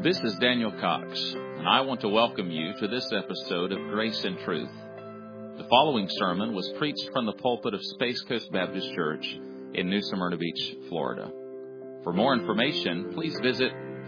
This is Daniel Cox, and I want to welcome you to this episode of Grace and Truth. The following sermon was preached from the pulpit of Space Coast Baptist Church in New Smyrna Beach, Florida. For more information, please visit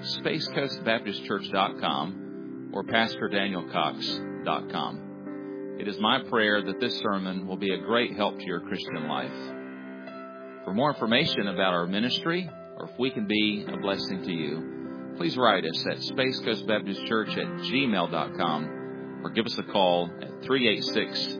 spacecoastbaptistchurch.com or pastordanielcox.com. It is my prayer that this sermon will be a great help to your Christian life. For more information about our ministry, or if we can be a blessing to you, please write us at spacecoastbaptistchurch@gmail.com or give us a call at 386.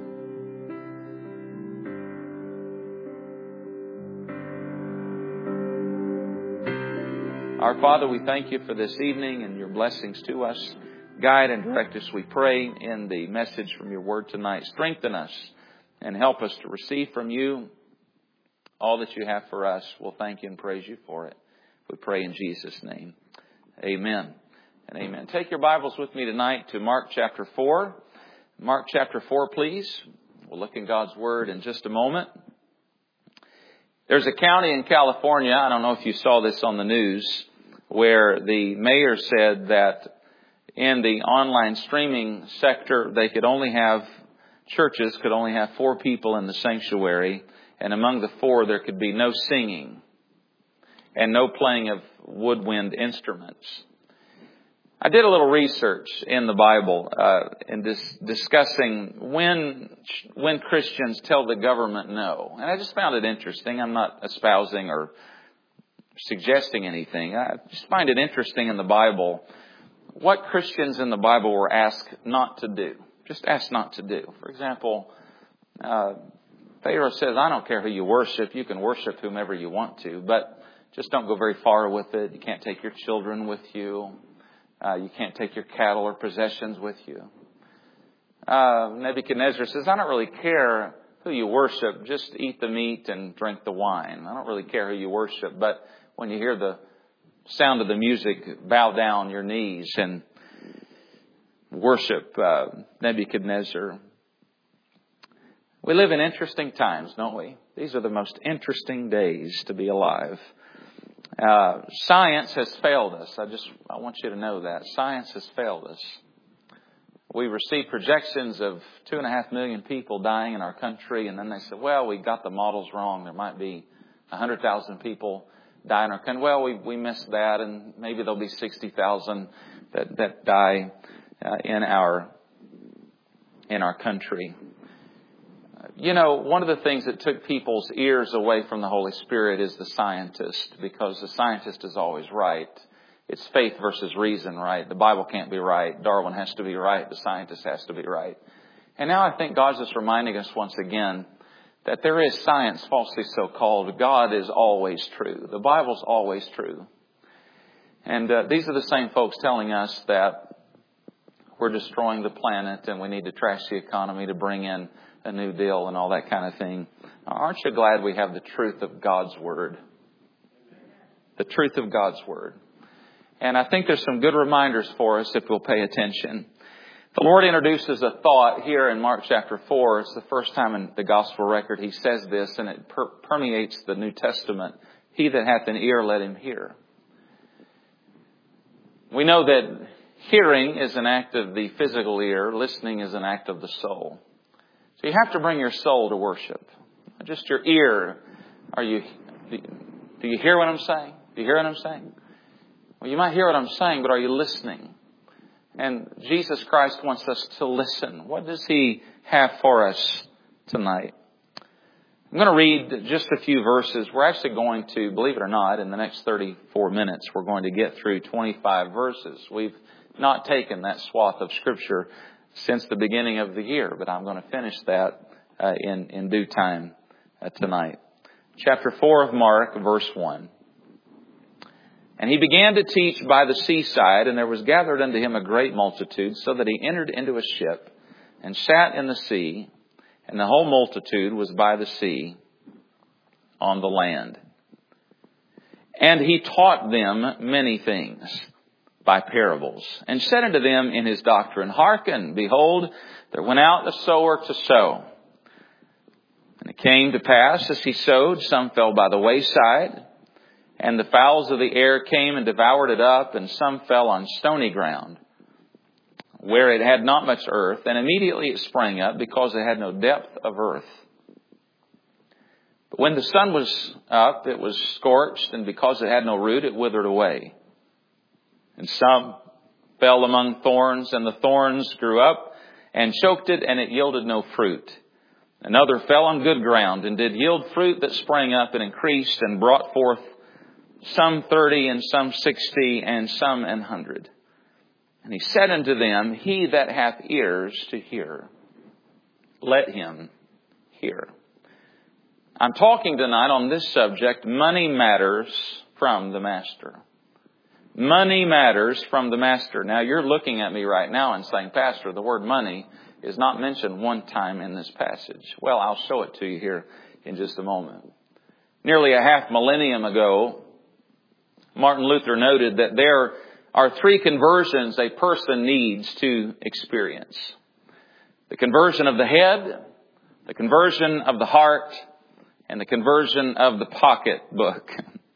Our Father, we thank you for this evening and your blessings to us. Guide and direct us, we pray, in the message from your word tonight. Strengthen us and help us to receive from you all that you have for us. We'll thank you and praise you for it. We pray in Jesus' name. Amen and amen. Take your Bibles with me tonight to Mark chapter 4. Mark chapter 4, please. We'll look in God's Word in just a moment. There's a county in California, I don't know if you saw this on the news, where the mayor said that in the online streaming sector, churches could only have 4 people in the sanctuary, and among the 4 there could be no singing and no playing of woodwind instruments. I did a little research in the Bible in discussing when Christians tell the government no. And I just found it interesting. I'm not espousing or suggesting anything. I just find it interesting in the Bible what Christians in the Bible were asked not to do. Just asked not to do. For example, Pharaoh says, I don't care who you worship. You can worship whomever you want to, but just don't go very far with it. You can't take your children with you. You can't take your cattle or possessions with you. Nebuchadnezzar says, I don't really care who you worship. Just eat the meat and drink the wine. I don't really care who you worship. But when you hear the sound of the music, bow down your knees and worship Nebuchadnezzar. We live in interesting times, don't we? These are the most interesting days to be alive. Science has failed us. I want you to know that. Science has failed us. We received projections of 2.5 million people dying in our country, and then they said, well, we got the models wrong. There might be 100,000 people die in our country. Well, we missed that, and maybe there'll be 60,000 that die in our country. You know, one of the things that took people's ears away from the Holy Spirit is the scientist, because the scientist is always right. It's faith versus reason, right? The Bible can't be right. Darwin has to be right. The scientist has to be right. And now I think God's just reminding us once again that there is science falsely so called. God is always true. The Bible's always true. And these are the same folks telling us that we're destroying the planet and we need to trash the economy to bring in a new deal and all that kind of thing. Aren't you glad we have the truth of God's Word? The truth of God's Word. And I think there's some good reminders for us if we'll pay attention. The Lord introduces a thought here in Mark chapter 4. It's the first time in the gospel record He says this, and it permeates the New Testament. He that hath an ear, let him hear. We know that hearing is an act of the physical ear. Listening is an act of the soul. So you have to bring your soul to worship. Just your ear. Do you hear what I'm saying? Do you hear what I'm saying? Well, you might hear what I'm saying, but are you listening? And Jesus Christ wants us to listen. What does He have for us tonight? I'm going to read just a few verses. We're actually going to, believe it or not, in the next 34 minutes, we're going to get through 25 verses. We've not taken that swath of Scripture since the beginning of the year, but I'm going to finish that in due time tonight. Chapter 4 of Mark, verse 1. And he began to teach by the seaside, and there was gathered unto him a great multitude, so that he entered into a ship and sat in the sea, and the whole multitude was by the sea on the land. And he taught them many things by parables, and said unto them in his doctrine, Hearken, behold, there went out a sower to sow. And it came to pass, as he sowed, some fell by the wayside, And the fowls of the air came and devoured it up, and some fell on stony ground, where it had not much earth, and immediately it sprang up, because it had no depth of earth. But when the sun was up, it was scorched, and because it had no root, it withered away. And some fell among thorns, and the thorns grew up and choked it, and it yielded no fruit. Another fell on good ground, and did yield fruit that sprang up and increased, and brought forth some 30, and some 60, and some 100. And he said unto them, He that hath ears to hear, let him hear. I'm talking tonight on this subject, money matters from the Master. Money matters from the Master. Now you're looking at me right now and saying, Pastor, the word money is not mentioned one time in this passage. Well, I'll show it to you here in just a moment. Nearly a half millennium ago, Martin Luther noted that there are 3 conversions a person needs to experience. The conversion of the head, the conversion of the heart, and the conversion of the pocketbook.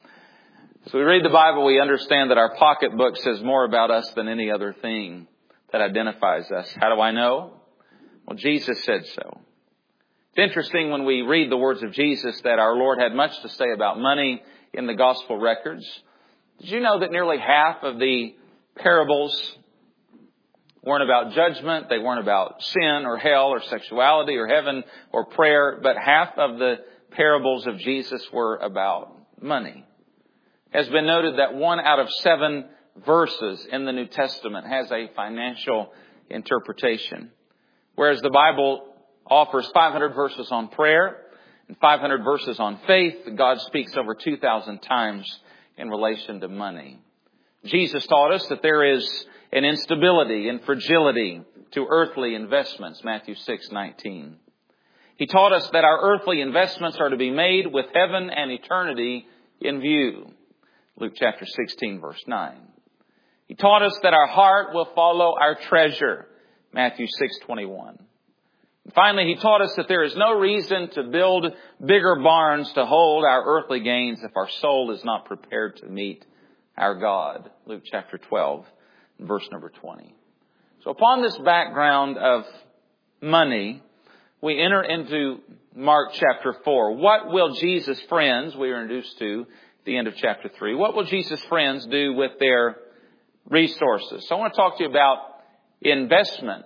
So we read the Bible, we understand that our pocketbook says more about us than any other thing that identifies us. How do I know? Well, Jesus said so. It's interesting when we read the words of Jesus that our Lord had much to say about money in the gospel records. Did you know that nearly half of the parables weren't about judgment? They weren't about sin or hell or sexuality or heaven or prayer, but half of the parables of Jesus were about money. It has been noted that 1 out of 7 verses in the New Testament has a financial interpretation. Whereas the Bible offers 500 verses on prayer and 500 verses on faith, God speaks over 2,000 times in relation to money. Jesus taught us that there is an instability and fragility to earthly investments, Matthew 6:19. He taught us that our earthly investments are to be made with heaven and eternity in view, Luke chapter 16, verse 9. He taught us that our heart will follow our treasure, Matthew 6:21. Finally, he taught us that there is no reason to build bigger barns to hold our earthly gains if our soul is not prepared to meet our God. Luke chapter 12, verse number 20. So upon this background of money, we enter into Mark chapter 4. What will Jesus' friends, we are introduced to at the end of chapter 3, what will Jesus' friends do with their resources? So I want to talk to you about investment.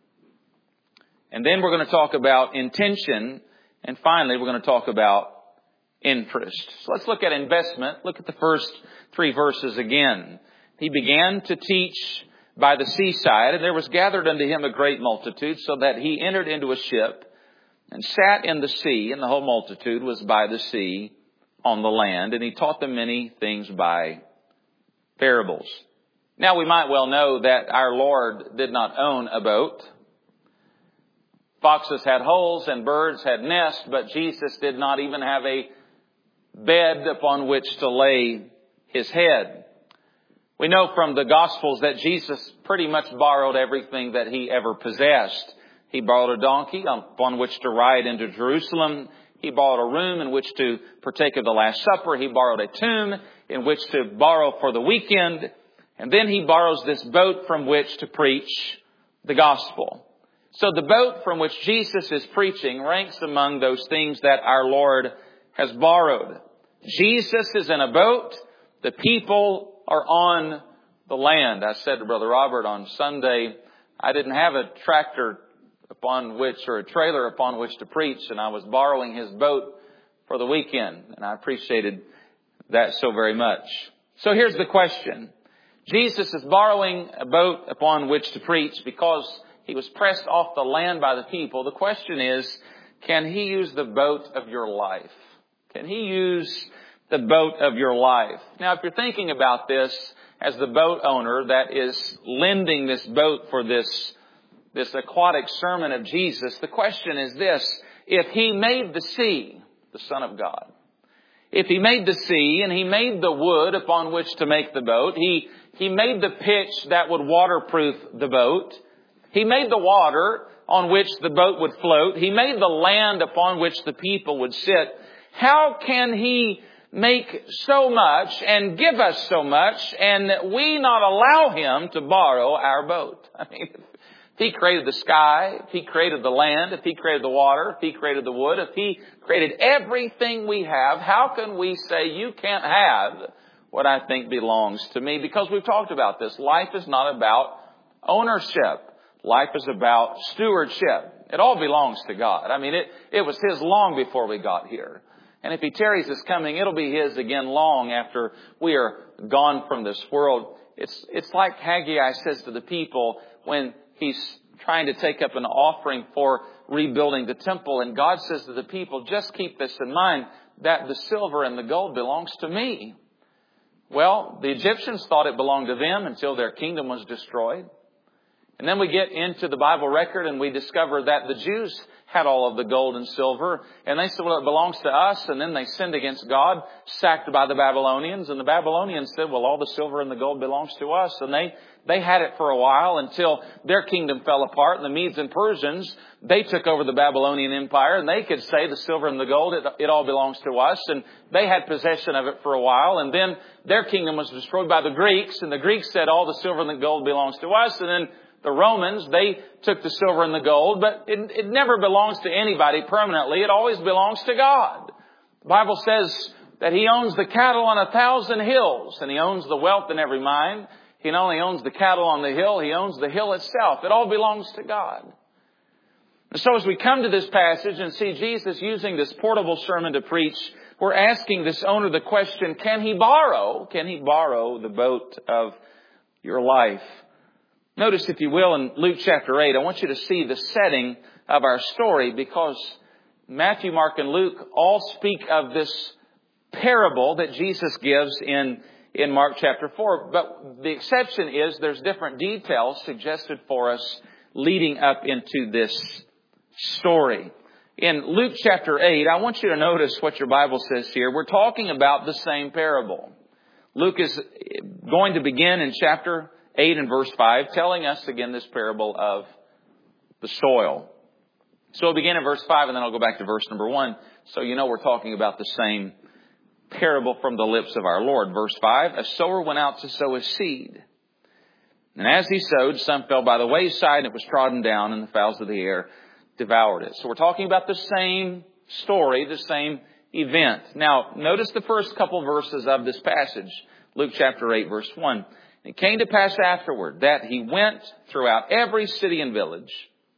And then we're going to talk about intention. And finally, we're going to talk about interest. So let's look at investment. Look at the first 3 verses again. He began to teach by the seaside, and there was gathered unto him a great multitude, so that he entered into a ship and sat in the sea, and the whole multitude was by the sea on the land. And he taught them many things by parables. Now we might well know that our Lord did not own a boat. Foxes had holes and birds had nests, but Jesus did not even have a bed upon which to lay his head. We know from the Gospels that Jesus pretty much borrowed everything that he ever possessed. He borrowed a donkey upon which to ride into Jerusalem. He borrowed a room in which to partake of the Last Supper. He borrowed a tomb in which to borrow for the weekend. And then he borrows this boat from which to preach the gospel. So the boat from which Jesus is preaching ranks among those things that our Lord has borrowed. Jesus is in a boat. The people are on the land. I said to Brother Robert on Sunday, I didn't have a tractor upon which, or a trailer upon which to preach, and I was borrowing his boat for the weekend. And I appreciated that so very much. So here's the question. Jesus is borrowing a boat upon which to preach because he was pressed off the land by the people. The question is, can he use the boat of your life? Can he use the boat of your life? Now, if you're thinking about this as the boat owner that is lending this boat for this aquatic sermon of Jesus, the question is this. If he made the sea, the Son of God, if he made the sea and he made the wood upon which to make the boat, he made the pitch that would waterproof the boat, he made the water on which the boat would float, he made the land upon which the people would sit, how can he make so much and give us so much, and we not allow Him to borrow our boat? I mean, if He created the sky, if He created the land, if He created the water, if He created the wood, if He created everything we have, how can we say you can't have what I think belongs to me? Because we've talked about this. Life is not about ownership. Life is about stewardship. It all belongs to God. I mean, it was His long before we got here. And if He tarries His coming, it'll be His again long after we are gone from this world. It's like Haggai says to the people when he's trying to take up an offering for rebuilding the temple. And God says to the people, just keep this in mind, that the silver and the gold belongs to me. Well, the Egyptians thought it belonged to them until their kingdom was destroyed. And then we get into the Bible record and we discover that the Jews had all of the gold and silver. And they said, well, it belongs to us. And then they sinned against God, sacked by the Babylonians. And the Babylonians said, well, all the silver and the gold belongs to us. And they had it for a while until their kingdom fell apart. And the Medes and Persians, they took over the Babylonian Empire. And they could say the silver and the gold, it all belongs to us. And they had possession of it for a while. And then their kingdom was destroyed by the Greeks. And the Greeks said all the silver and the gold belongs to us. And then the Romans, they took the silver and the gold, but it never belongs to anybody permanently. It always belongs to God. The Bible says that He owns the cattle on 1,000 hills, and He owns the wealth in every mine. He not only owns the cattle on the hill, He owns the hill itself. It all belongs to God. And so as we come to this passage and see Jesus using this portable sermon to preach, we're asking this owner the question, can he borrow the boat of your life? Notice, if you will, in Luke chapter 8, I want you to see the setting of our story, because Matthew, Mark, and Luke all speak of this parable that Jesus gives in Mark chapter 4. But the exception is there's different details suggested for us leading up into this story. In Luke chapter 8, I want you to notice what your Bible says here. We're talking about the same parable. Luke is going to begin in chapter 8 and verse 5, telling us again this parable of the soil. So we'll begin in verse 5 and then I'll go back to verse number 1. So you know we're talking about the same parable from the lips of our Lord. Verse 5, a sower went out to sow his seed. And as he sowed, some fell by the wayside and it was trodden down and the fowls of the air devoured it. So we're talking about the same story, the same event. Now, notice the first couple verses of this passage. Luke chapter 8, verse 1. It came to pass afterward that he went throughout every city and village,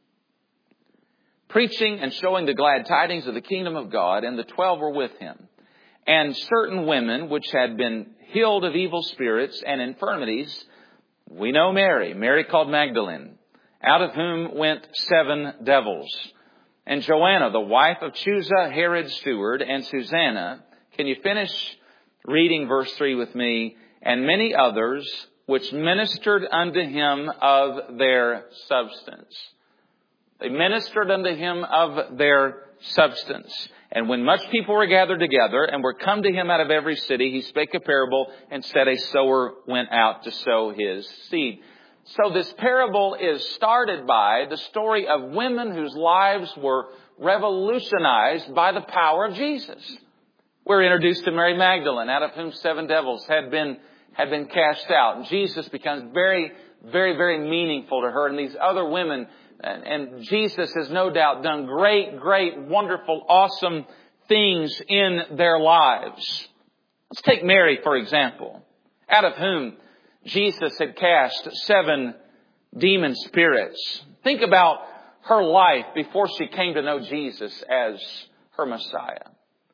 preaching and showing the glad tidings of the kingdom of God, and the 12 were with him. And certain women which had been healed of evil spirits and infirmities, we know Mary called Magdalene, out of whom went 7 devils, and Joanna, the wife of Chuza, Herod's steward, and Susanna. Can you finish reading verse 3 with me? And many others which ministered unto him of their substance. They ministered unto him of their substance. And when much people were gathered together and were come to him out of every city, he spake a parable and said, a sower went out to sow his seed. So this parable is started by the story of women whose lives were revolutionized by the power of Jesus. We're introduced to Mary Magdalene, out of whom 7 devils had been cast out. And Jesus becomes very, very, very meaningful to her. And these other women, and Jesus has no doubt done great, great, wonderful, awesome things in their lives. Let's take Mary, for example, out of whom Jesus had cast 7 demon spirits. Think about her life before she came to know Jesus as her Messiah.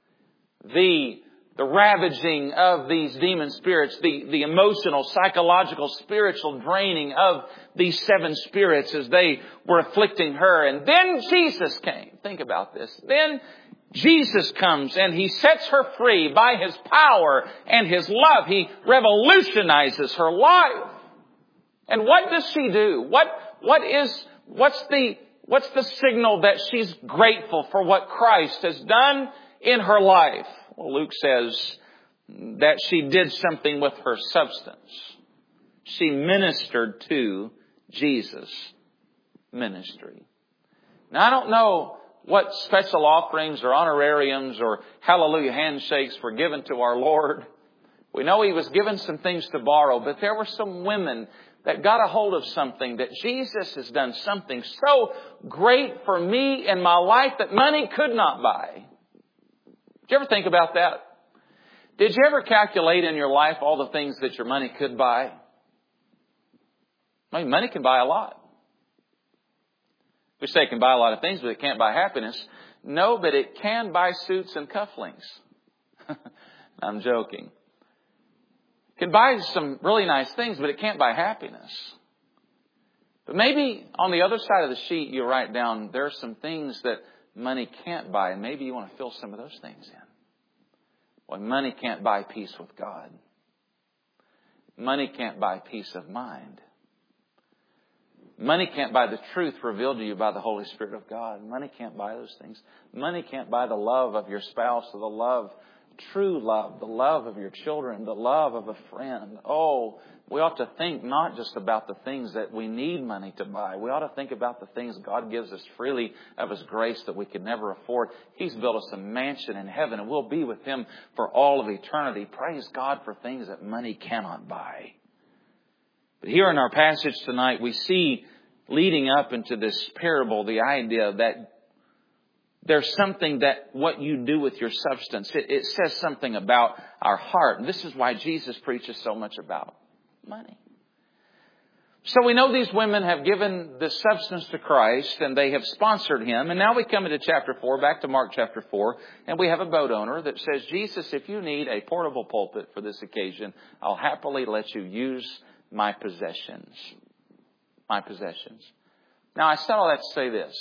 The ravaging of these demon spirits, the emotional, psychological, spiritual draining of these 7 spirits as they were afflicting her. And then Jesus came. Think about this. Then Jesus comes and He sets her free by His power and His love. He revolutionizes her life. And what does she do? What's the signal that she's grateful for what Christ has done in her life? Well, Luke says that she did something with her substance. She ministered to Jesus' ministry. Now, I don't know what special offerings or honorariums or hallelujah handshakes were given to our Lord. We know He was given some things to borrow, but there were some women that got a hold of something, that Jesus has done something so great for me in my life that money could not buy. Did you ever think about that? Did you ever calculate in your life all the things that your money could buy? I mean, money can buy a lot. We say it can buy a lot of things, but it can't buy happiness. No, but it can buy suits and cufflinks. I'm joking. It can buy some really nice things, but it can't buy happiness. But maybe on the other side of the sheet, you write down, there are some things that money can't buy, and maybe you want to fill some of those things in. Well, money can't buy peace with God. Money can't buy peace of mind. Money can't buy the truth revealed to you by the Holy Spirit of God. Money can't buy those things. Money can't buy the love of your spouse or the love, true love, the love of your children, the love of a friend. Oh, we ought to think not just about the things that we need money to buy. We ought to think about the things God gives us freely of His grace that we could never afford. He's built us a mansion in heaven, and we'll be with Him for all of eternity. Praise God for things that money cannot buy. But here in our passage tonight, we see, leading up into this parable, the idea that there's something that what you do with your substance, it says something about our heart. And this is why Jesus preaches so much about money. So we know these women have given the substance to Christ and they have sponsored Him. And now we come into chapter 4, back to Mark chapter 4, and we have a boat owner that says, Jesus, if you need a portable pulpit for this occasion, I'll happily let you use my possessions. My possessions. Now, I said all that to say this.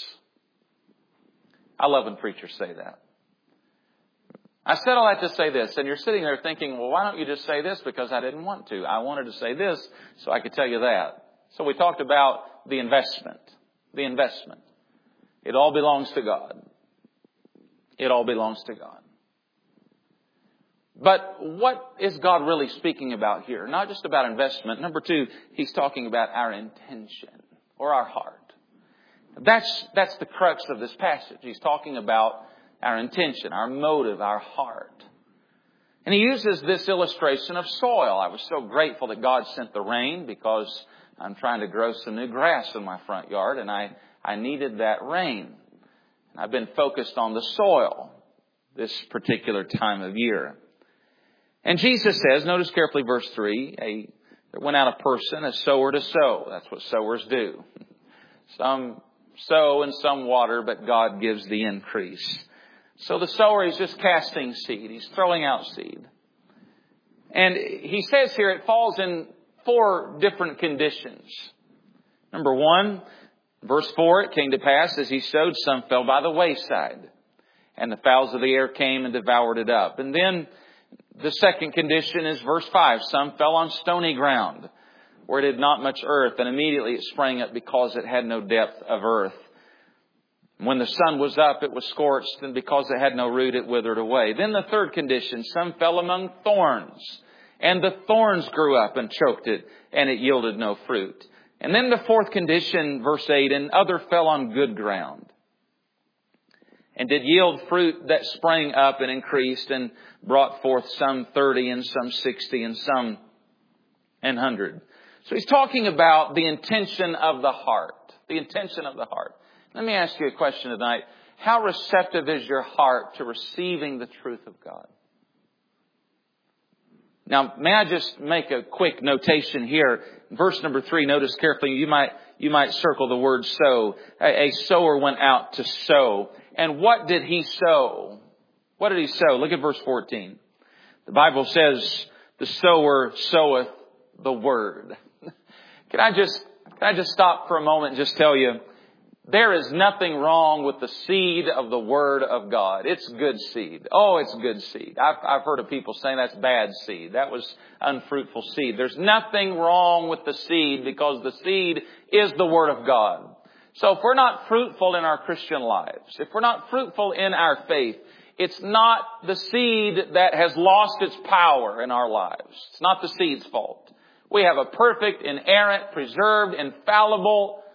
I love when preachers say that. I said all that to say this, and you're sitting there thinking, well, why don't you just say this? Because I didn't want to. I wanted to say this so I could tell you that. So we talked about the investment. The investment. It all belongs to God. It all belongs to God. But what is God really speaking about here? Not just about investment. Number two, He's talking about our intention or our heart. That's the crux of this passage. He's talking about our intention, our motive, our heart. And He uses this illustration of soil. I was so grateful that God sent the rain because I'm trying to grow some new grass in my front yard, and I needed that rain. And I've been focused on the soil this particular time of year. And Jesus says, notice carefully verse 3, there went out a person, a sower to sow. That's what sowers do. Some sow and some water, but God gives the increase. So the sower is just casting seed. He's throwing out seed. And he says here it falls in 4 different conditions. Number 1, verse 4, it came to pass as he sowed, some fell by the wayside, and the fowls of the air came and devoured it up. And then the second condition is verse 5. Some fell on stony ground where it had not much earth, and immediately it sprang up because it had no depth of earth. When the sun was up, it was scorched, and because it had no root, it withered away. Then the third condition, some fell among thorns, and the thorns grew up and choked it, and it yielded no fruit. And then the fourth condition, verse 8, and other fell on good ground, and did yield fruit that sprang up and increased and brought forth some 30 and some 60 and some 100. So he's talking about the intention of the heart. The intention of the heart. Let me ask you a question tonight. How receptive is your heart to receiving the truth of God? Now, may I just make a quick notation here? Verse number 3, notice carefully. You might circle the word sow. A sower went out to sow. And what did he sow? What did he sow? Look at verse 14. The Bible says, the sower soweth the word. Can I just stop for a moment and just tell you, there is nothing wrong with the seed of the Word of God. It's good seed. Oh, it's good seed. I've heard of people saying that's bad seed. That was unfruitful seed. There's nothing wrong with the seed because the seed is the Word of God. So if we're not fruitful in our Christian lives, if we're not fruitful in our faith, it's not the seed that has lost its power in our lives. It's not the seed's fault. We have a perfect, inerrant, preserved, infallible,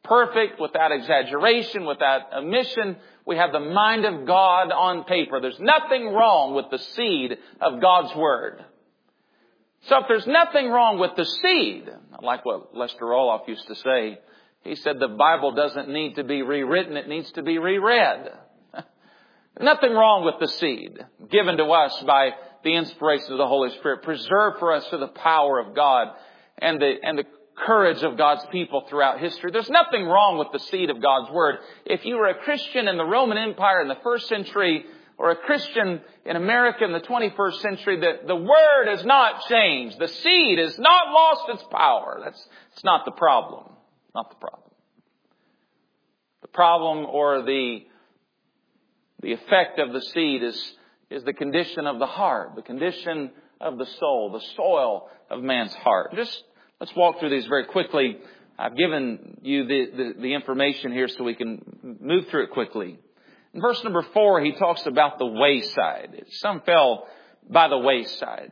perfect, without exaggeration, without omission. We have the mind of God on paper. There's nothing wrong with the seed of God's Word. So if there's nothing wrong with the seed, I like what Lester Roloff used to say. He said the Bible doesn't need to be rewritten, it needs to be reread. Nothing wrong with the seed given to us by the inspiration of the Holy Spirit, preserved for us through the power of God and the courage of God's people throughout history. There's nothing wrong with the seed of God's Word. If you were a Christian in the Roman Empire in the first century, or a Christian in America in the 21st century, the Word has not changed. The seed has not lost its power. It's not the problem. Not the problem. The problem or the effect of the seed is the condition of the heart, the condition of the soul, the soil of man's heart. Let's walk through these very quickly. I've given you the information here so we can move through it quickly. In verse number 4, he talks about the wayside. Some fell by the wayside.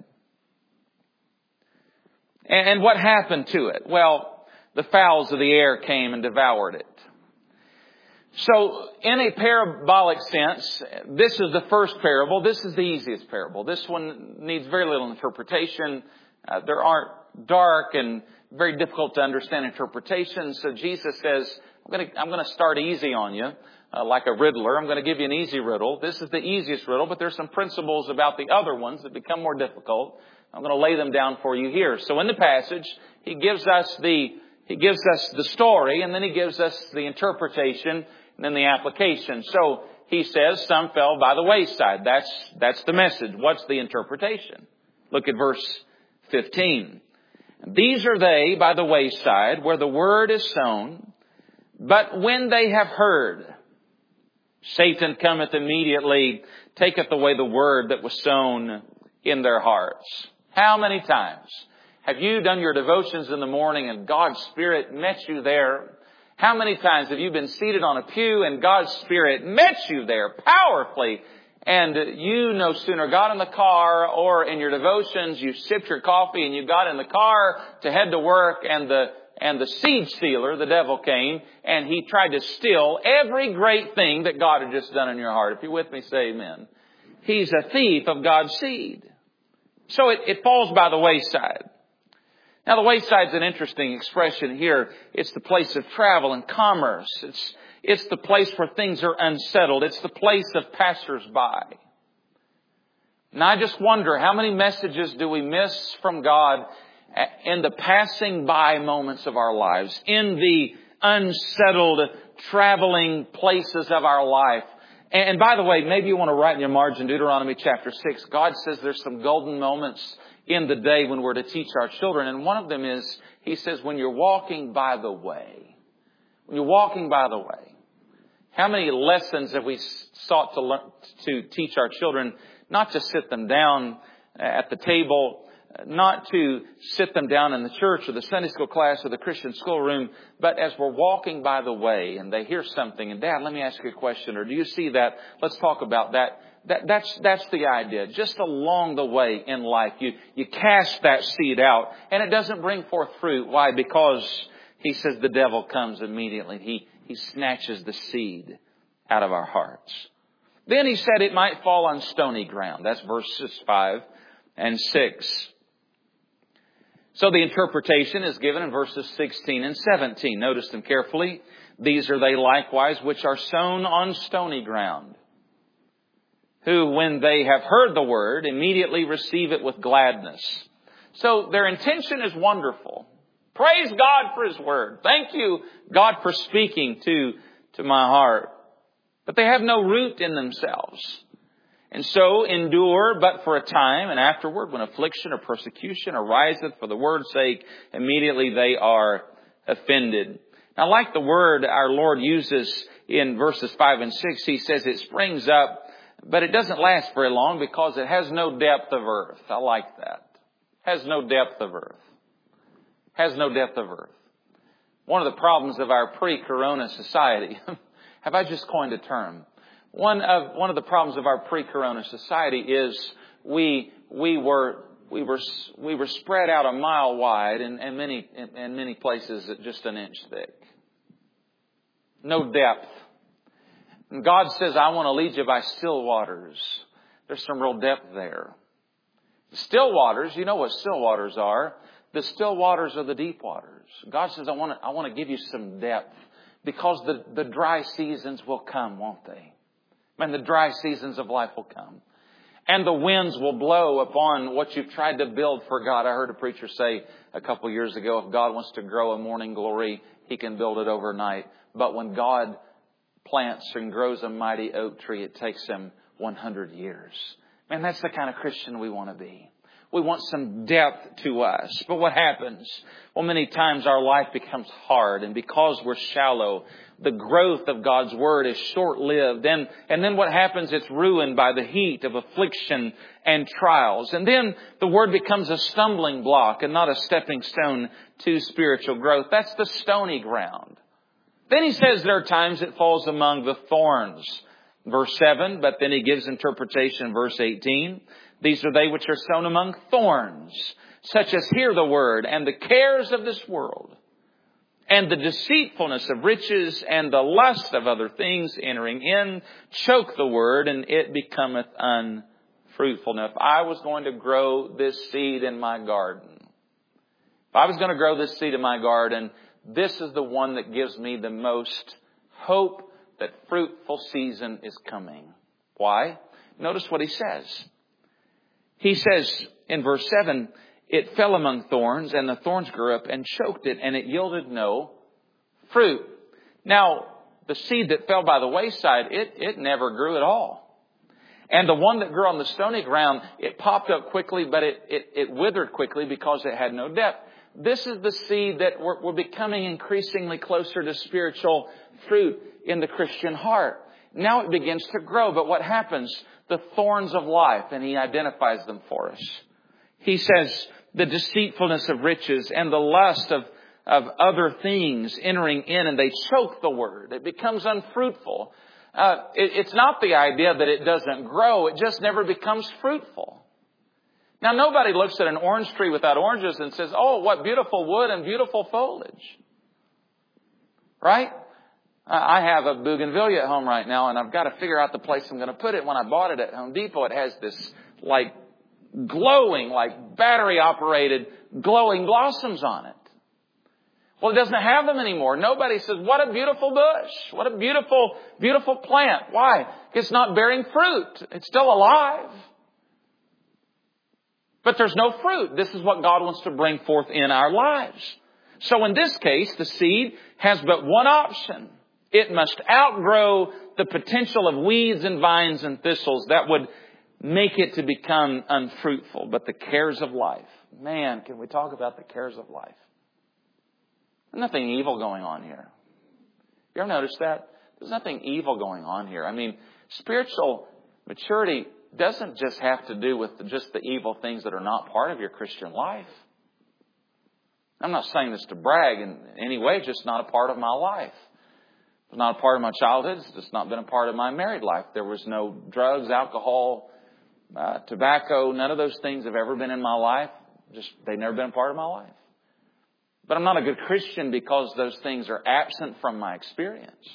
And what happened to it? Well, the fowls of the air came and devoured it. So, in a parabolic sense, this is the first parable. This is the easiest parable. This one needs very little interpretation. There aren't dark and very difficult to understand interpretations. So Jesus says, I'm going to start easy on you, like a riddler. I'm going to give you an easy riddle. This is the easiest riddle, but there's some principles about the other ones that become more difficult. I'm going to lay them down for you here. So in the passage, he gives us the story, and then he gives us the interpretation and then the application. So he says some fell by the wayside. That's the message. What's the interpretation? Look at verse 15. These are they by the wayside where the word is sown, but when they have heard, Satan cometh immediately, taketh away the word that was sown in their hearts. How many times have you done your devotions in the morning and God's Spirit met you there? How many times have you been seated on a pew and God's Spirit met you there powerfully? And you no sooner got in the car or in your devotions, you sipped your coffee and you got in the car to head to work, and the seed stealer, the devil, came and he tried to steal every great thing that God had just done in your heart. If you're with me, say amen. He's a thief of God's seed. So it falls by the wayside. Now, the wayside is an interesting expression here. It's the place of travel and commerce. It's the place where things are unsettled. It's the place of passers-by. And I just wonder, how many messages do we miss from God in the passing by moments of our lives, in the unsettled traveling places of our life? And by the way, maybe you want to write in your margin, Deuteronomy chapter 6. God says there's some golden moments in the day when we're to teach our children. And one of them is, He says, when you're walking by the way. When you're walking by the way. How many lessons have we sought to learn, to teach our children? Not to sit them down at the table, not to sit them down in the church or the Sunday school class or the Christian schoolroom, but as we're walking by the way and they hear something, and Dad, let me ask you a question, or do you see that? Let's talk about that. That's the idea. Just along the way in life, you cast that seed out and it doesn't bring forth fruit. Why? Because He says the devil comes immediately. He snatches the seed out of our hearts. Then He said it might fall on stony ground. That's verses 5 and 6. So the interpretation is given in verses 16 and 17. Notice them carefully. These are they likewise which are sown on stony ground, who when they have heard the word immediately receive it with gladness. So their intention is wonderful. Praise God for His word. Thank you, God, for speaking to my heart. But they have no root in themselves. And so endure but for a time, and afterward, when affliction or persecution ariseth for the word's sake, immediately they are offended. Now, like the word our Lord uses in verses 5 and 6, He says it springs up, but it doesn't last very long because it has no depth of earth. I like that. Has no depth of earth. Has no depth of earth. One of the problems of our pre-corona society, have I just coined a term? One of the problems of our pre-corona society is we were spread out a mile wide and many places at just an inch thick. no depth. And God says, I want to lead you by still waters. There's some real depth there. Still waters, you know what still waters are. The still waters are the deep waters. God says, I want to give you some depth. Because the dry seasons will come, won't they? And the dry seasons of life will come. And the winds will blow upon what you've tried to build for God. I heard a preacher say a couple years ago, if God wants to grow a morning glory, He can build it overnight. But when God plants and grows a mighty oak tree, it takes Him 100 years. Man, that's the kind of Christian we want to be. We want some depth to us. But what happens? Well, many times our life becomes hard. And because we're shallow, the growth of God's Word is short-lived. And then what happens? It's ruined by the heat of affliction and trials. And then the Word becomes a stumbling block and not a stepping stone to spiritual growth. That's the stony ground. Then he says there are times it falls among the thorns. Verse 7, but then he gives interpretation in verse 18. These are they which are sown among thorns, such as hear the word, and the cares of this world, and the deceitfulness of riches, and the lust of other things entering in, choke the word, and it becometh unfruitful. Now, if I was going to grow this seed in my garden, this is the one that gives me the most hope that fruitful season is coming. Why? Notice what he says. He says in verse 7, it fell among thorns, and the thorns grew up and choked it, and it yielded no fruit. Now, the seed that fell by the wayside, it never grew at all. And the one that grew on the stony ground, it popped up quickly, but it withered quickly because it had no depth. This is the seed that we're becoming increasingly closer to spiritual fruit in the Christian heart. Now it begins to grow, but what happens? The thorns of life, and he identifies them for us. He says the deceitfulness of riches and the lust of other things entering in, and they choke the word. It becomes unfruitful. It's not the idea that it doesn't grow. It just never becomes fruitful. Now, nobody looks at an orange tree without oranges and says, oh, what beautiful wood and beautiful foliage. Right? I have a bougainvillea at home right now, and I've got to figure out the place I'm going to put it. When I bought it at Home Depot, it has this glowing, battery-operated, glowing blossoms on it. Well, it doesn't have them anymore. Nobody says, what a beautiful bush. What a beautiful, beautiful plant. Why? It's not bearing fruit. It's still alive. But there's no fruit. This is what God wants to bring forth in our lives. So in this case, the seed has but one option. It must outgrow the potential of weeds and vines and thistles that would make it to become unfruitful. But the cares of life. Man, can we talk about the cares of life? There's nothing evil going on here. You ever noticed that? There's nothing evil going on here. I mean, spiritual maturity doesn't just have to do with just the evil things that are not part of your Christian life. I'm not saying this to brag in any way, it's just not a part of my life. It's not a part of my childhood. It's just not been a part of my married life. There was no drugs, alcohol, tobacco. None of those things have ever been in my life. They've never been a part of my life. But I'm not a good Christian because those things are absent from my experience.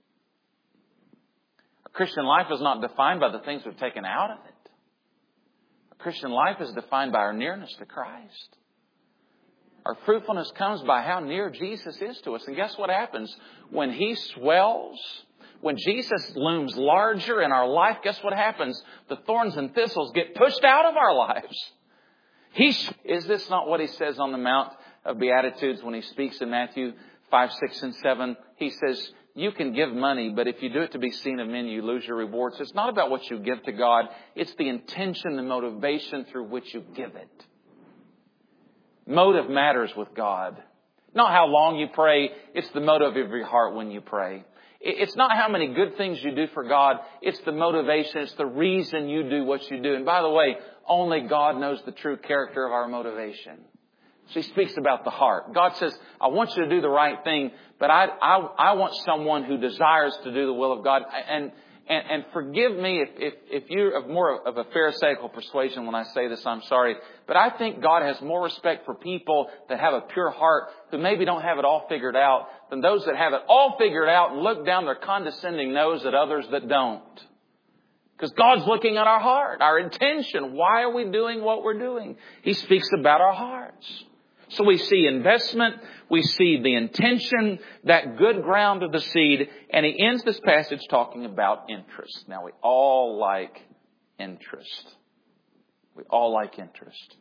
A Christian life is not defined by the things we've taken out of it. A Christian life is defined by our nearness to Christ. Our fruitfulness comes by how near Jesus is to us. And guess what happens? When He swells, when Jesus looms larger in our life, guess what happens? The thorns and thistles get pushed out of our lives. Is this not what He says on the Mount of Beatitudes when He speaks in Matthew 5, 6, and 7? He says, you can give money, but if you do it to be seen of men, you lose your rewards. It's not about what you give to God. It's the intention, the motivation through which you give it. Motive matters with God. Not how long you pray. It's the motive of your heart when you pray. It's not how many good things you do for God. It's the motivation. It's the reason you do what you do. And by the way, only God knows the true character of our motivation. So He speaks about the heart. God says, I want you to do the right thing, but I want someone who desires to do the will of God. And forgive me if you're of more of a Pharisaical persuasion when I say this, I'm sorry. But I think God has more respect for people that have a pure heart, who maybe don't have it all figured out, than those that have it all figured out and look down their condescending nose at others that don't. Because God's looking at our heart, our intention. Why are we doing what we're doing? He speaks about our hearts. So we see investment, we see the intention, that good ground of the seed, and he ends this passage talking about interest. Now we all like interest. We all like interest.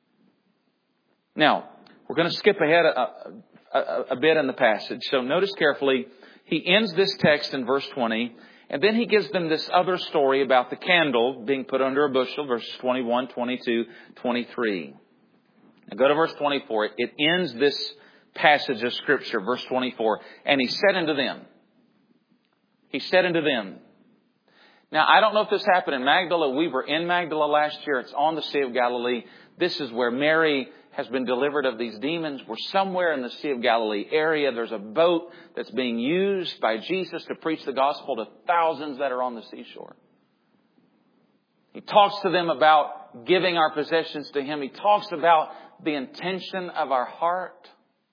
Now, we're going to skip ahead a bit in the passage. So notice carefully, he ends this text in verse 20, and then he gives them this other story about the candle being put under a bushel, verses 21, 22, 23. Now go to verse 24. It ends this passage of Scripture, verse 24. And he said unto them. He said unto them. Now, I don't know if this happened in Magdala. We were in Magdala last year. It's on the Sea of Galilee. This is where Mary has been delivered of these demons. We're somewhere in the Sea of Galilee area. There's a boat that's being used by Jesus to preach the gospel to thousands that are on the seashore. He talks to them about giving our possessions to Him. He talks about the intention of our heart.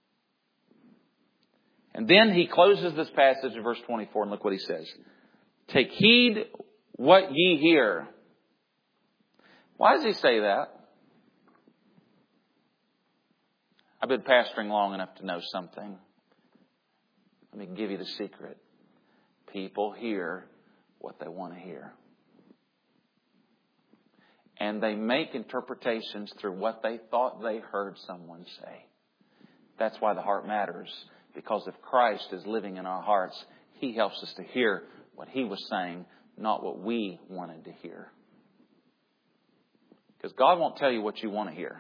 And then he closes this passage in verse 24, and look what he says. Take heed what ye hear. Why does he say that? I've been pastoring long enough to know something. Let me give you the secret. People hear what they want to hear. And they make interpretations through what they thought they heard someone say. That's why the heart matters. Because if Christ is living in our hearts, He helps us to hear what He was saying, not what we wanted to hear. Because God won't tell you what you want to hear.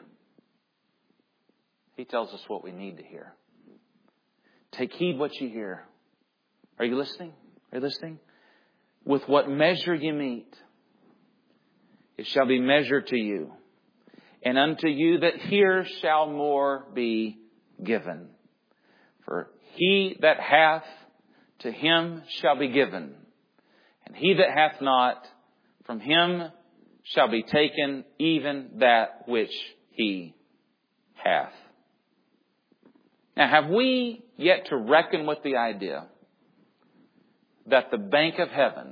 He tells us what we need to hear. Take heed what you hear. Are you listening? Are you listening? With what measure you meet, it shall be measured to you. And unto you that hear shall more be given. For he that hath, to him shall be given. And he that hath not, from him shall be taken even that which he hath. Now, have we yet to reckon with the idea that the bank of heaven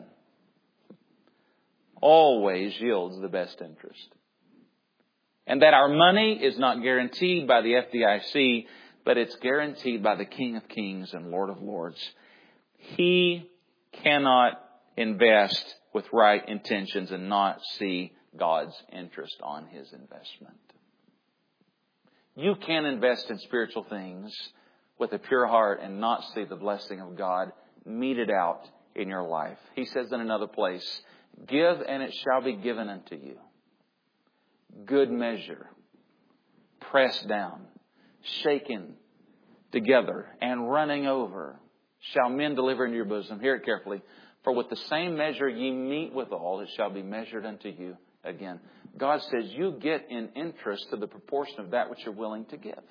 always yields the best interest? And that our money is not guaranteed by the FDIC, but it's guaranteed by the King of Kings and Lord of Lords. He cannot invest with right intentions and not see God's interest on his investment. You can invest in spiritual things with a pure heart and not see the blessing of God meted out in your life. He says in another place, give and it shall be given unto you. Good measure, pressed down, shaken together, and running over, shall men deliver into your bosom. Hear it carefully. For with the same measure ye meet withal, it shall be measured unto you again. God says you get in interest to the proportion of that which you're willing to give.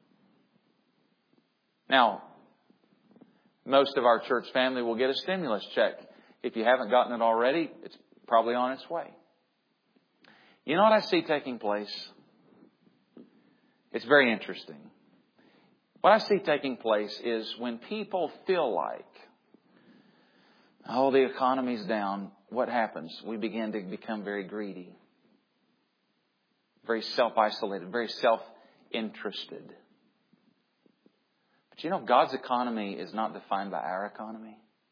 Now, most of our church family will get a stimulus check. If you haven't gotten it already, it's probably on its way. You know what I see taking place? It's very interesting. What I see taking place is when people feel like, oh, the economy's down, what happens? We begin to become very greedy, very self-isolated, very self-interested. But you know, God's economy is not defined by our economy.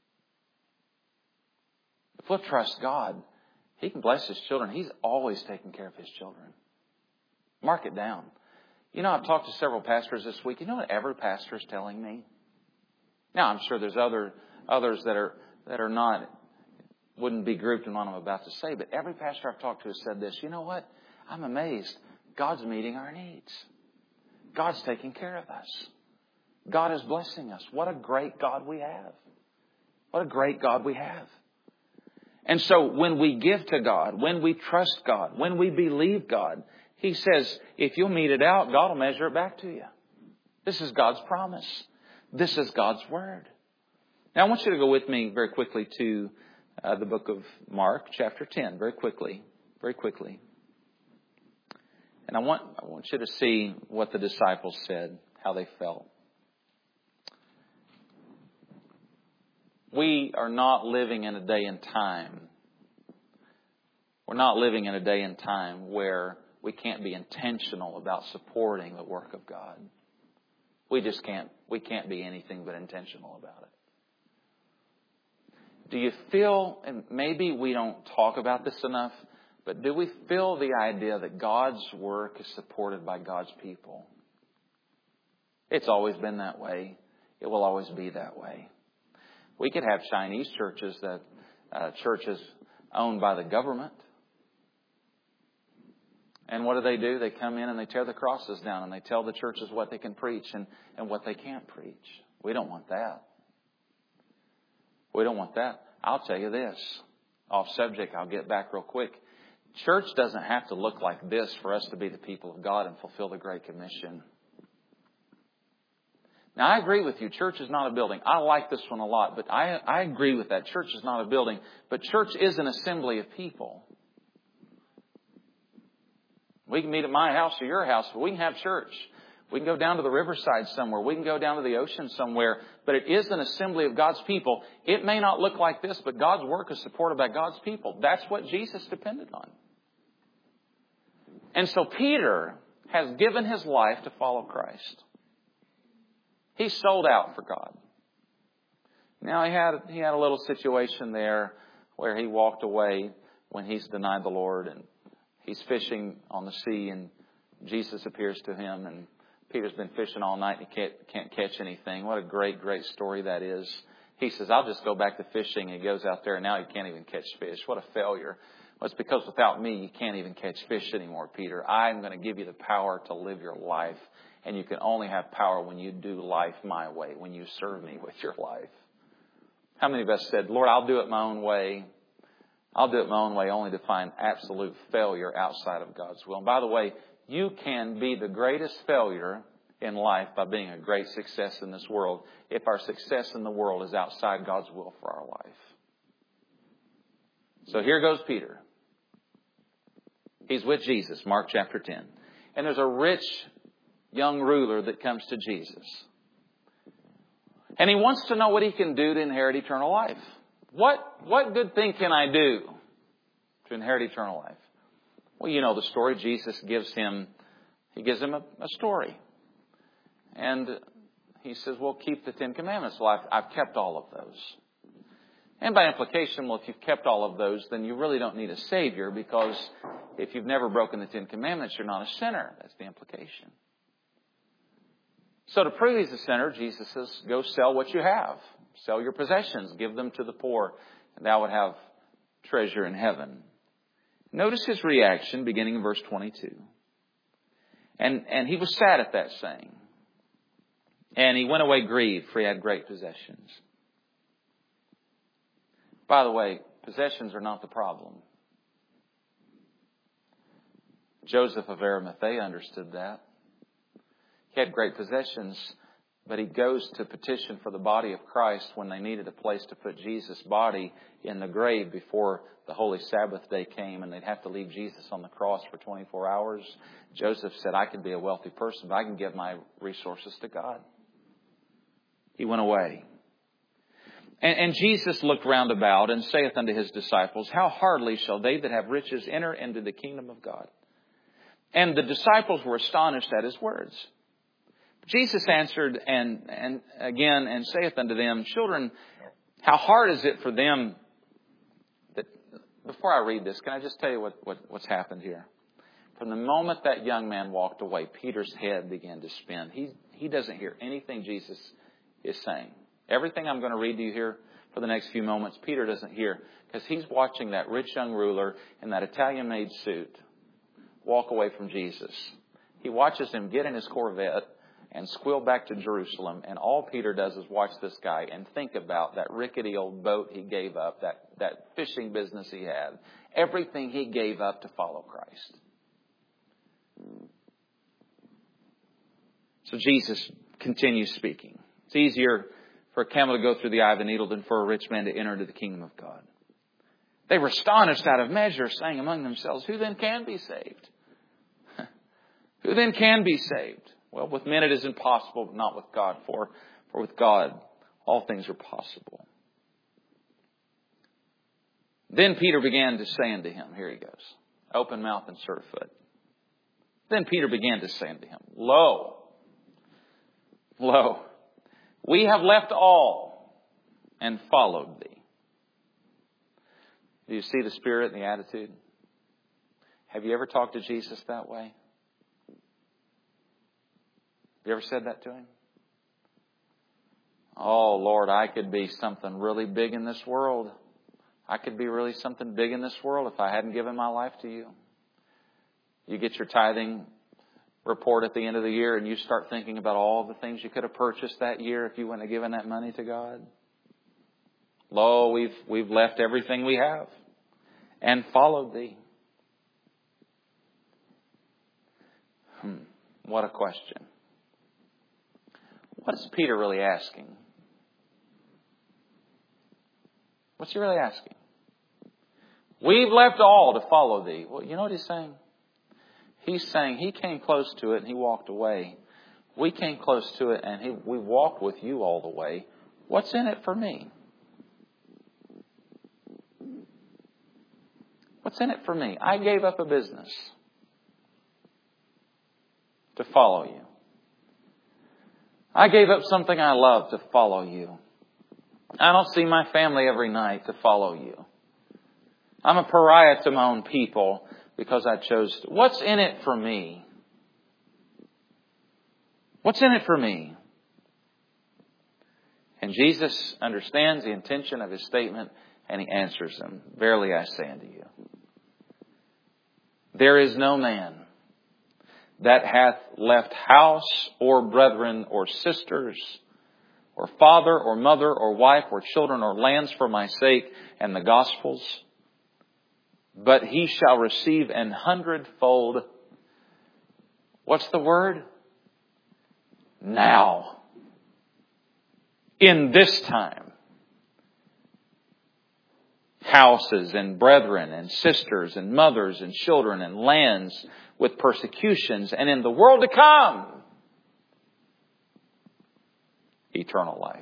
If we'll trust God, He can bless His children. He's always taking care of His children. Mark it down. You know, I've talked to several pastors this week. You know what every pastor is telling me? Now, I'm sure there's others that are not, wouldn't be grouped in what I'm about to say, but every pastor I've talked to has said this. You know what? I'm amazed. God's meeting our needs. God's taking care of us. God is blessing us. What a great God we have. What a great God we have. And so when we give to God, when we trust God, when we believe God, He says, if you'll meet it out, God will measure it back to you. This is God's promise. This is God's Word. Now I want you to go with me very quickly to the book of Mark, chapter 10, very quickly. And I want you to see what the disciples said, how they felt. We are not living in a day and time. We're not living in a day and time where we can't be intentional about supporting the work of God. We just can't. We can't be anything but intentional about it. Do you feel, and maybe we don't talk about this enough, but do we feel the idea that God's work is supported by God's people? It's always been that way. It will always be that way. We could have Chinese churches that churches owned by the government. And what do? They come in and they tear the crosses down and they tell the churches what they can preach and what they can't preach. We don't want that. We don't want that. I'll tell you this. Off subject, I'll get back real quick. Church doesn't have to look like this for us to be the people of God and fulfill the Great Commission. Now, I agree with you. Church is not a building. I like this one a lot, but I agree with that. Church is not a building, but church is an assembly of people. We can meet at my house or your house, but we can have church. We can go down to the riverside somewhere. We can go down to the ocean somewhere. But it is an assembly of God's people. It may not look like this, but God's work is supported by God's people. That's what Jesus depended on. And so Peter has given his life to follow Christ. He sold out for God. Now he had a little situation there where he walked away when he's denied the Lord, and he's fishing on the sea, and Jesus appears to him, and Peter's been fishing all night and he can't catch anything. What a great, great story that is. He says, I'll just go back to fishing. He goes out there and now he can't even catch fish. What a failure. Well, it's because without me, you can't even catch fish anymore, Peter. I'm going to give you the power to live your life. And you can only have power when you do life my way, when you serve me with your life. How many of us said, Lord, I'll do it my own way. I'll do it my own way only to find absolute failure outside of God's will. And by the way, you can be the greatest failure in life by being a great success in this world if our success in the world is outside God's will for our life. So here goes Peter. He's with Jesus, Mark chapter 10. And there's a rich young ruler that comes to Jesus. And he wants to know what he can do to inherit eternal life. What good thing can I do to inherit eternal life? Well, you know the story. Jesus gives him a story. And he says, well, keep the 10 Commandments. Well, I've kept all of those. And by implication, well, if you've kept all of those, then you really don't need a Savior, because if you've never broken the 10 Commandments, you're not a sinner. That's the implication. So to prove he's a sinner, Jesus says, go sell what you have. Sell your possessions. Give them to the poor, and thou would have treasure in heaven. Notice his reaction beginning in verse 22. And he was sad at that saying. And he went away grieved, for he had great possessions. By the way, possessions are not the problem. Joseph of Arimathea understood that. He had great possessions, but he goes to petition for the body of Christ when they needed a place to put Jesus' body in the grave before the Holy Sabbath day came, and they'd have to leave Jesus on the cross for 24 hours. Joseph said, I could be a wealthy person, but I can give my resources to God. He went away. And Jesus looked round about and saith unto his disciples, how hardly shall they that have riches enter into the kingdom of God? And the disciples were astonished at his words. Jesus answered and again and saith unto them, children, how hard is it for them that... Before I read this, can I just tell you what's happened here? From the moment that young man walked away, Peter's head began to spin. He doesn't hear anything Jesus is saying. Everything I'm going to read to you here for the next few moments, Peter doesn't hear, because he's watching that rich young ruler in that Italian-made suit walk away from Jesus. He watches him get in his Corvette and squeal back to Jerusalem, and all Peter does is watch this guy and think about that rickety old boat he gave up, that fishing business he had, everything he gave up to follow Christ. So Jesus continues speaking. It's easier for a camel to go through the eye of a needle than for a rich man to enter into the kingdom of God. They were astonished out of measure, saying among themselves, who then can be saved? Who then can be saved? Well, with men it is impossible, but not with God. For with God all things are possible. Then Peter began to say unto him, here he goes, open mouth, insert foot. Then Peter began to say unto him, Lo, we have left all and followed thee. Do you see the spirit and the attitude? Have you ever talked to Jesus that way? Have you ever said that to Him? Oh, Lord, I could be something really big in this world. I could be really something big in this world if I hadn't given my life to You. You get your tithing report at the end of the year and you start thinking about all the things you could have purchased that year if you wouldn't have given that money to God. Lo, we've left everything we have and followed Thee. What a question. What is Peter really asking? What's he really asking? We've left all to follow Thee. Well, you know what he's saying? He's saying he came close to it and he walked away. We came close to it and we walked with You all the way. What's in it for me? What's in it for me? I gave up a business to follow You. I gave up something I love to follow You. I don't see my family every night to follow You. I'm a pariah to my own people because I chose to. What's in it for me? What's in it for me? And Jesus understands the intention of His statement and He answers them. Verily I say unto you, there is no man that hath left house or brethren or sisters or father or mother or wife or children or lands for my sake and the gospel's, but he shall receive 100-fold. What's the word? Now. In this time. Houses and brethren and sisters and mothers and children and lands with persecutions, and in the world to come, eternal life.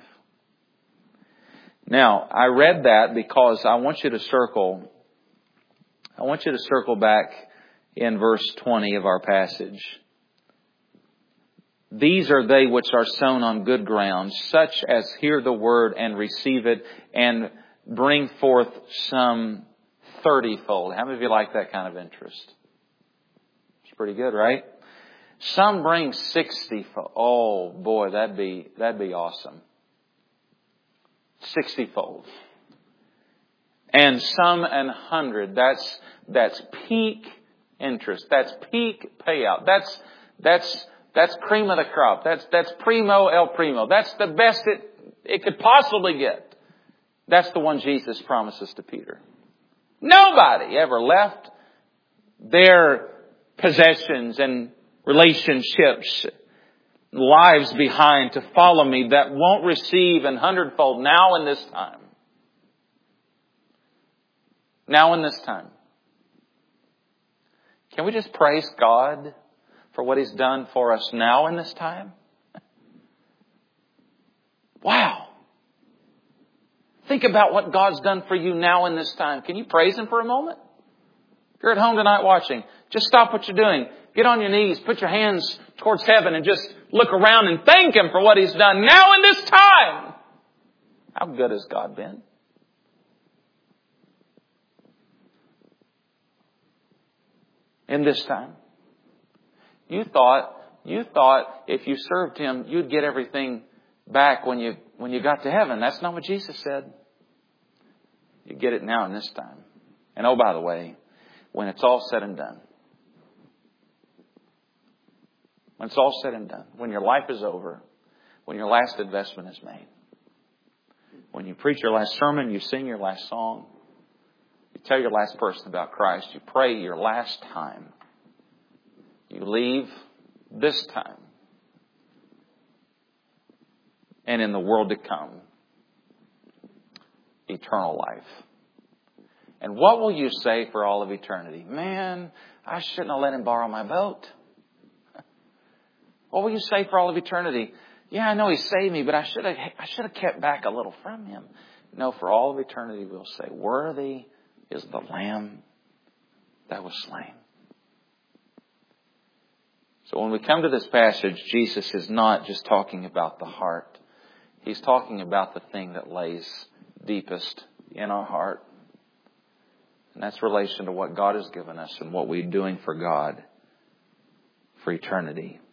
Now, I read that because I want you to circle back in verse 20 of our passage. These are they which are sown on good ground, such as hear the word and receive it and bring forth some 30-fold. How many of you like that kind of interest? It's pretty good, right? Some bring 60-fold. Oh boy, that'd be awesome. 60-fold. And some 100. That's peak interest. That's peak payout. That's cream of the crop. That's primo el primo. That's the best it could possibly get. That's the one Jesus promises to Peter. Nobody ever left their possessions and relationships, lives behind to follow Me that won't receive 100-fold now in this time. Now in this time. Can we just praise God for what He's done for us now in this time? Wow. Think about what God's done for you now in this time. Can you praise Him for a moment? If you're at home tonight watching, just stop what you're doing. Get on your knees, put your hands towards heaven and just look around and thank Him for what He's done now in this time. How good has God been? In this time. You thought if you served Him, you'd get everything back when you got to heaven. That's not what Jesus said. You get it now in this time. And oh, by the way, when it's all said and done, when it's all said and done, when your life is over, when your last investment is made, when you preach your last sermon, you sing your last song, you tell your last person about Christ, you pray your last time, you leave this time, and in the world to come, eternal life. And what will you say for all of eternity? Man, I shouldn't have let him borrow my boat. What will you say for all of eternity? Yeah, I know he saved me, but I should have kept back a little from him. No, for all of eternity we'll say, worthy, is the Lamb that was slain. So when we come to this passage, Jesus is not just talking about the heart. He's talking about the thing that lays deepest in our heart. And that's relation to what God has given us and what we're doing for God for eternity.